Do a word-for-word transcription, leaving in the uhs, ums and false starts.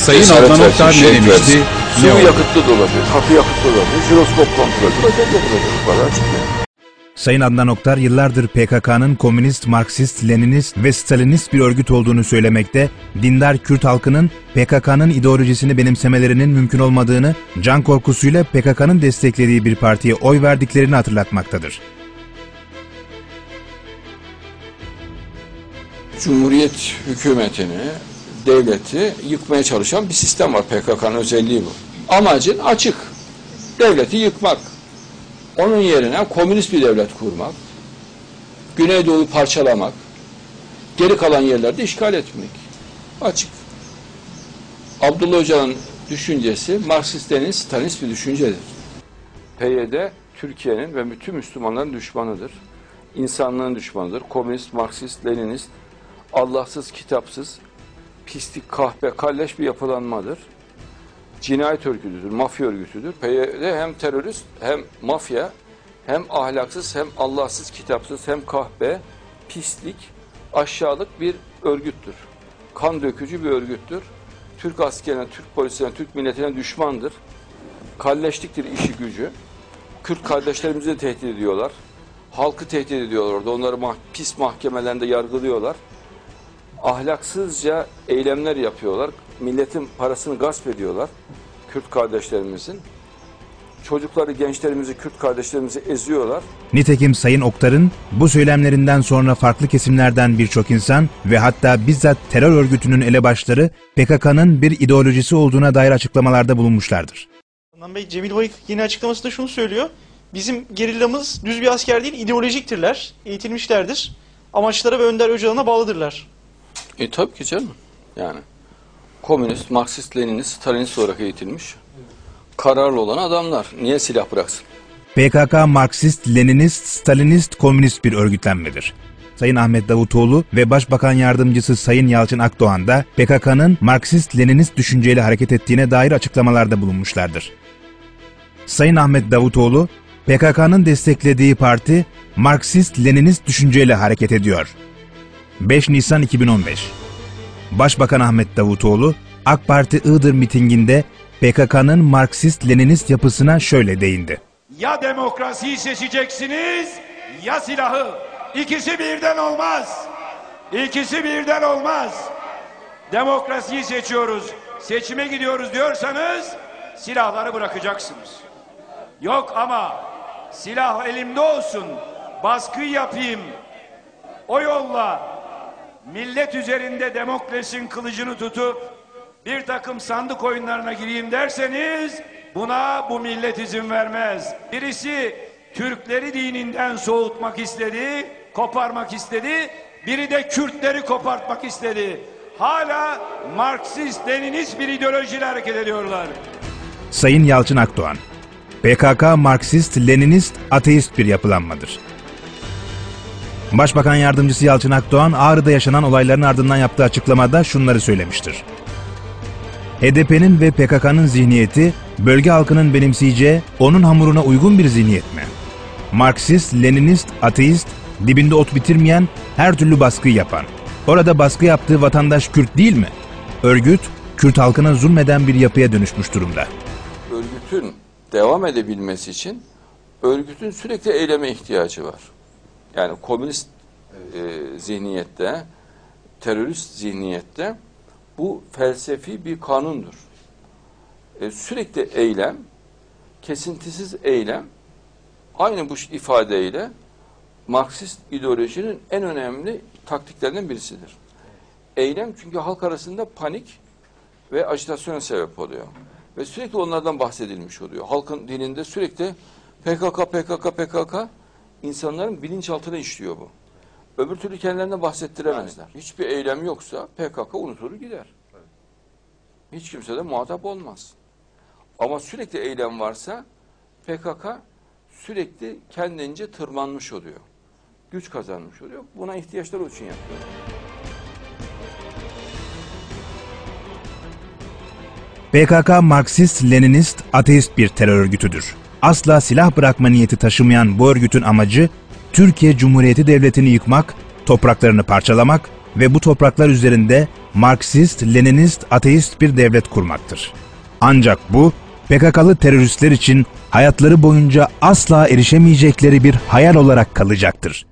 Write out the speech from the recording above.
Sayın Adnan Oktar ne demişti? Sıvı yakıtlı da olabilir, katı yakıtlı da olabilir, jiroskop kontrolü, özel yapılacak, bu kadar çıkmıyor. Sayın Adnan Oktar yıllardır P K K'nın komünist, Marksist, Leninist ve Stalinist bir örgüt olduğunu söylemekte, dindar Kürt halkının P K K'nın ideolojisini benimsemelerinin mümkün olmadığını, can korkusuyla P K K'nın desteklediği bir partiye oy verdiklerini hatırlatmaktadır. Cumhuriyet hükümetini, devleti yıkmaya çalışan bir sistem var. P K K'nın özelliği bu. Amacın açık. Devleti yıkmak. Onun yerine komünist bir devlet kurmak, Güneydoğu'yu parçalamak, geri kalan yerlerde işgal etmek. Açık. Abdullah Öcalan'ın düşüncesi Marksist-Leninist, Stalinist bir düşüncedir. P Y D, Türkiye'nin ve bütün Müslümanların düşmanıdır. İnsanlığın düşmanıdır. Komünist, Marksist, Leninist, Allahsız, kitapsız, pislik, kahpe, kalleş bir yapılanmadır. Cinayet örgütüdür, mafya örgütüdür. P Y D hem terörist, hem mafya, hem ahlaksız, hem Allahsız, kitapsız, hem kahpe, pislik, aşağılık bir örgüttür. Kan dökücü bir örgüttür. Türk askerine, Türk polisine, Türk milletine düşmandır. Kalleşliktir işi gücü. Kürt kardeşlerimizi de tehdit ediyorlar. Halkı tehdit ediyorlar orada. Onları mah pis mahkemelerinde yargılıyorlar. Ahlaksızca eylemler yapıyorlar. Milletin parasını gasp ediyorlar. Kürt kardeşlerimizin. Çocukları, gençlerimizi, Kürt kardeşlerimizi eziyorlar. Nitekim Sayın Oktar'ın bu söylemlerinden sonra farklı kesimlerden birçok insan ve hatta bizzat terör örgütünün elebaşları P K K'nın bir ideolojisi olduğuna dair açıklamalarda bulunmuşlardır. Adnan Bey, Cemil Bayık yine açıklamasında şunu söylüyor. Bizim gerillamız düz bir asker değil, ideolojiktirler, eğitilmişlerdir. Amaçlara ve Önder Öcalan'a bağlıdırlar. E tabii ki canım. Yani komünist, Marksist, Leninist, Stalinist olarak eğitilmiş, kararlı olan adamlar. Niye silah bıraksın? P K K, Marksist, Leninist, Stalinist, komünist bir örgütlenmedir. Sayın Ahmet Davutoğlu ve Başbakan Yardımcısı Sayın Yalçın Akdoğan da P K K'nın Marksist-Leninist düşünceyle hareket ettiğine dair açıklamalarda bulunmuşlardır. Sayın Ahmet Davutoğlu, P K K'nın desteklediği parti Marksist-Leninist düşünceyle hareket ediyor. beş Nisan iki bin on beş. Başbakan Ahmet Davutoğlu, AK Parti Iğdır mitinginde P K K'nın Marksist-Leninist yapısına şöyle değindi. Ya demokrasiyi seçeceksiniz, ya silahı. İkisi birden olmaz. İkisi birden olmaz. Demokrasiyi seçiyoruz, seçime gidiyoruz diyorsanız silahları bırakacaksınız. Yok ama silah elimde olsun, baskı yapayım, o yolla millet üzerinde Demokles'in kılıcını tutup bir takım sandık oyunlarına gireyim derseniz buna bu millet izin vermez. Birisi Türkleri dininden soğutmak istedi, koparmak istedi. Biri de Kürtleri kopartmak istedi. Hala Marksist, Leninist bir ideolojiyle hareket ediyorlar. Sayın Yalçın Akdoğan, P K K Marksist, Leninist, ateist bir yapılanmadır. Başbakan Yardımcısı Yalçın Akdoğan, Ağrı'da yaşanan olayların ardından yaptığı açıklamada şunları söylemiştir. H D P'nin ve P K K'nın zihniyeti, bölge halkının benimseyeceği, onun hamuruna uygun bir zihniyet mi? Marksist, Leninist, ateist, dibinde ot bitirmeyen, her türlü baskıyı yapan. Orada baskı yaptığı vatandaş Kürt değil mi? Örgüt, Kürt halkına zulmeden bir yapıya dönüşmüş durumda. Örgütün devam edebilmesi için örgütün sürekli eyleme ihtiyacı var. Yani komünist e, zihniyette, terörist zihniyette bu felsefi bir kanundur. E, sürekli eylem, kesintisiz eylem, aynı bu ifadeyle Marksist ideolojinin en önemli taktiklerinden birisidir. Eylem çünkü halk arasında panik ve ajitasyona sebep oluyor. Ve sürekli onlardan bahsedilmiş oluyor. Halkın dilinde sürekli P K K, P K K, P K K, insanların bilinçaltına işliyor bu. Öbür türlü kendilerine bahsettiremezler. Hiçbir eylem yoksa P K K unutulur gider. Hiç kimse de muhatap olmaz. Ama sürekli eylem varsa P K K sürekli kendince tırmanmış oluyor. Güç kazanmış oluyor. Buna ihtiyaçları için yapıyor. P K K Marksist, Leninist, ateist bir terör örgütüdür. Asla silah bırakma niyeti taşımayan bu örgütün amacı, Türkiye Cumhuriyeti Devleti'ni yıkmak, topraklarını parçalamak ve bu topraklar üzerinde Marksist, Leninist, ateist bir devlet kurmaktır. Ancak bu, P K K'lı teröristler için hayatları boyunca asla erişemeyecekleri bir hayal olarak kalacaktır.